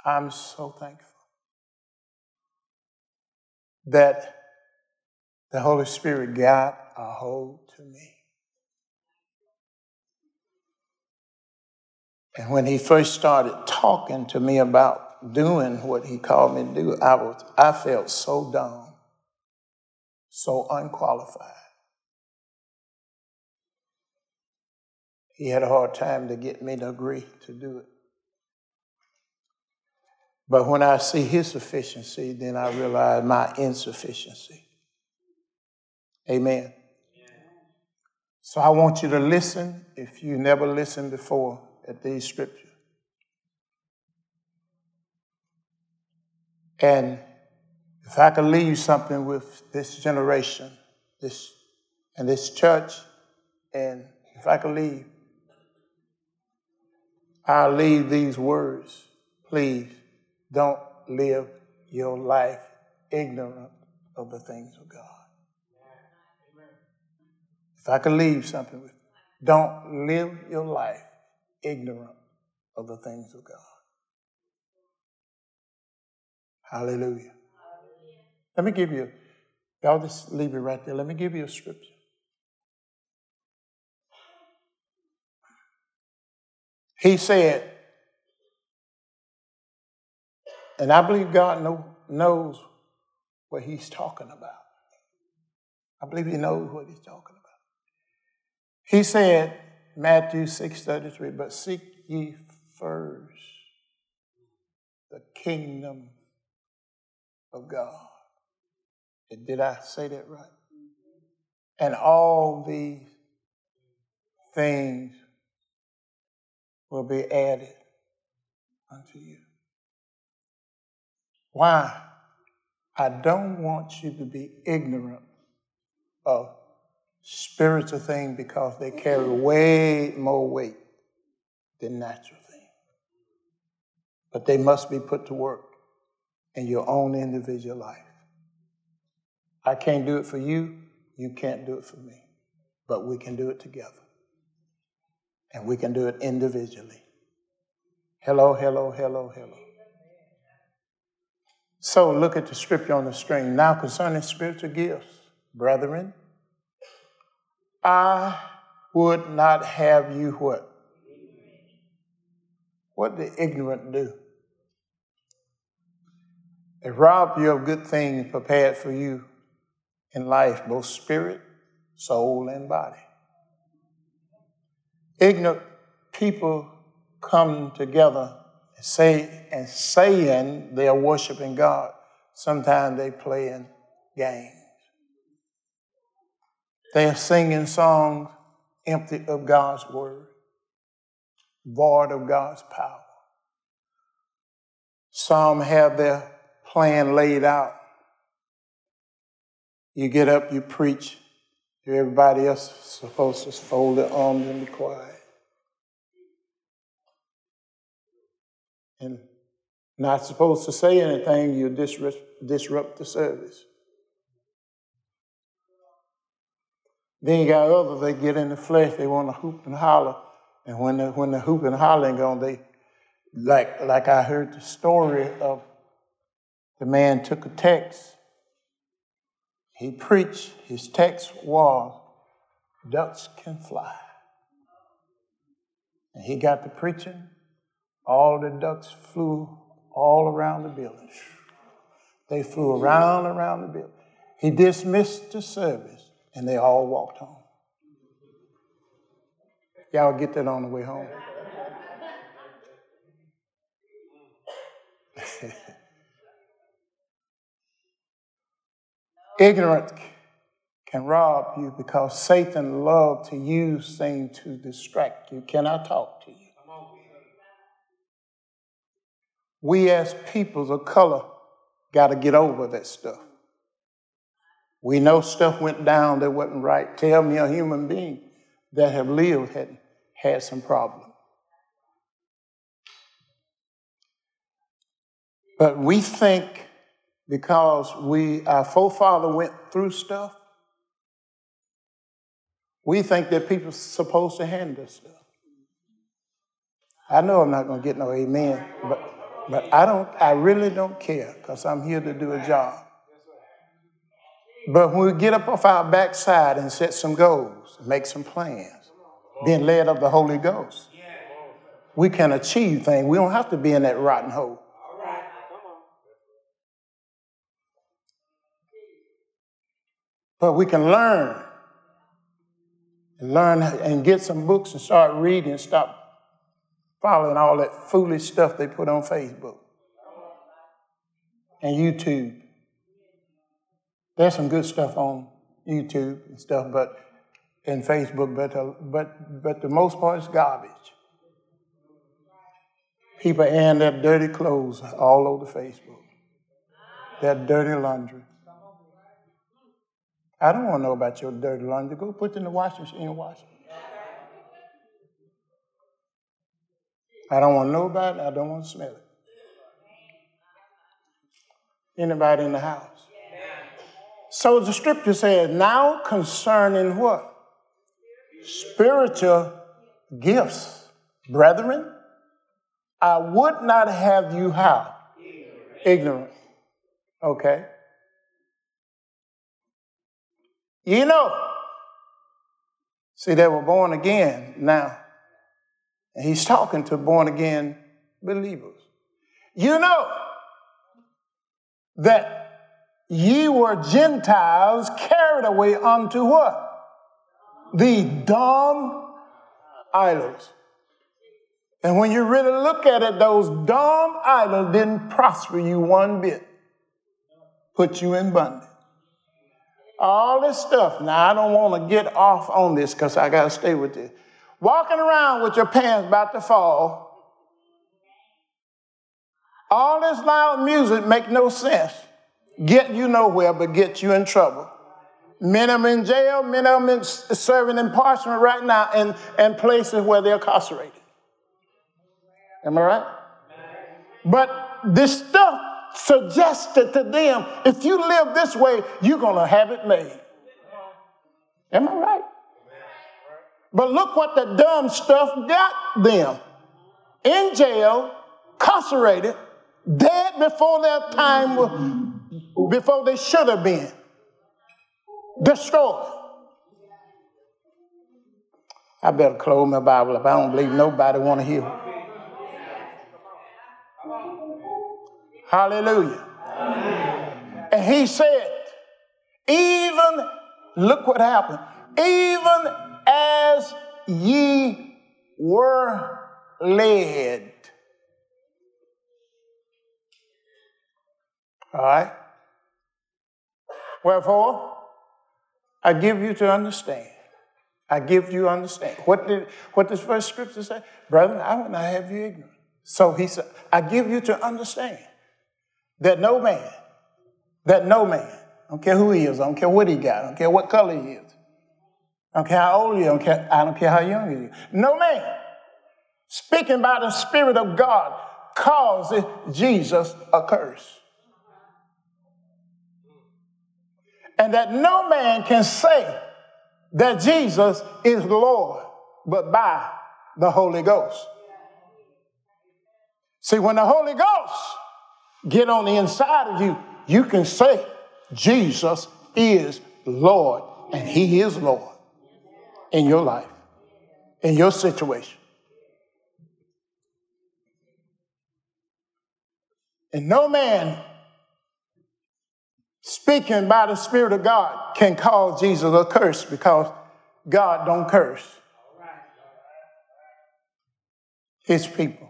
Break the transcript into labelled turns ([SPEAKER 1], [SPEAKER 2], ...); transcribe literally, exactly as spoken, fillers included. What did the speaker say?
[SPEAKER 1] I'm so thankful that the Holy Spirit got a hold to me. And when he first started talking to me about doing what he called me to do, I was I felt so dumb, so unqualified. He had a hard time to get me to agree to do it. But when I see his sufficiency, then I realize my insufficiency. Amen. So I want you to listen, if you never listened before, at these scriptures. And if I could leave something with this generation, this and this church, and if I could leave, I'll leave these words. Please don't live your life ignorant of the things of God. If I could leave something with you, don't live your life ignorant of the things of God. Hallelujah. Hallelujah. Let me give you, y'all just leave it right there. Let me give you a scripture. He said, and I believe God know, knows what he's talking about. I believe he knows what he's talking about. He said, Matthew six thirty-three, but seek ye first the kingdom of God. Did I say that right? And all these things will be added unto you. Why? I don't want you to be ignorant of spiritual things because they carry way more weight than natural things. But they must be put to work in your own individual life. I can't do it for you. You can't do it for me. But we can do it together. And we can do it individually. Hello, hello, hello, hello. So look at the scripture on the screen. Now concerning spiritual gifts, brethren, I would not have you what? What did the ignorant do? They rob you of good things prepared for you in life, both spirit, soul, and body. Ignorant people come together and say and saying they are worshiping God. Sometimes they playing games. They are singing songs empty of God's word, void of God's power. Some have their plan laid out. You get up, you preach. Everybody else is supposed to fold their arms and be quiet. And not supposed to say anything, you disrupt, disrupt the service. Then you got others, they get in the flesh, they want to hoop and holler. And when the, when the hoop and hollering going, they, like, like I heard the story of the man took a text. He preached, his text was, ducks can fly. And he got to preaching, all the ducks flew all around the building. They flew around, around the building. He dismissed the service, and they all walked home. Y'all get that on the way home. Ignorance can rob you because Satan loves to use things to distract you. Can I talk to you? We as peoples of color got to get over that stuff. We know stuff went down that wasn't right. Tell me a human being that have lived had had some problem. But we think because we our forefather went through stuff, we think that people are supposed to handle stuff. I know I'm not going to get no amen, but But I don't, I really don't care because I'm here to do a job. But when we get up off our backside and set some goals, make some plans, being led of the Holy Ghost, we can achieve things. We don't have to be in that rotten hole. But we can learn, learn and get some books and start reading and stop following all that foolish stuff they put on Facebook and YouTube. There's some good stuff on YouTube and stuff, but in Facebook, but uh, but but the most part is garbage. People airing their dirty clothes all over Facebook. Their dirty laundry. I don't want to know about your dirty laundry. Go put it in the washing machine and wash it. I don't want to know about it. I don't want to smell it. Anybody in the house? So the scripture says, now concerning what? Spiritual gifts. Brethren, I would not have you how? Ignorant. Okay. You know. See, they were born again now. And he's talking to born again believers. You know that ye were Gentiles carried away unto what? The dumb idols. And when you really look at it, those dumb idols didn't prosper you one bit. Put you in bondage. All this stuff. Now, I don't want to get off on this because I got to stay with this. Walking around with your pants about to fall. All this loud music make no sense. Get you nowhere, but get you in trouble. Many of them in jail, many of them serving in parchment right now in, in places where they're incarcerated. Am I right? But this stuff suggested to them, if you live this way, you're going to have it made. Am I right? But look what the dumb stuff got them. In jail, incarcerated, dead before their time was, before they should have been. Destroyed. I better close my Bible up. I don't believe nobody want to hear it. Hallelujah. Amen. And he said, even, look what happened, even as ye were led. All right. Wherefore, I give you to understand. I give you understand. What did what does first scripture say? Brethren, I will not have you ignorant. So he said, I give you to understand that no man, that no man, I don't care who he is, I don't care what he got, I don't care what color he is, I don't care how old he is, I don't care, I don't care how young he is. No man, speaking by the Spirit of God, causes Jesus a curse. And that no man can say that Jesus is Lord, but by the Holy Ghost. See, when the Holy Ghost get on the inside of you, you can say Jesus is Lord, and he is Lord in your life, in your situation. And no man speaking by the Spirit of God can cause Jesus a curse, because God don't curse his people.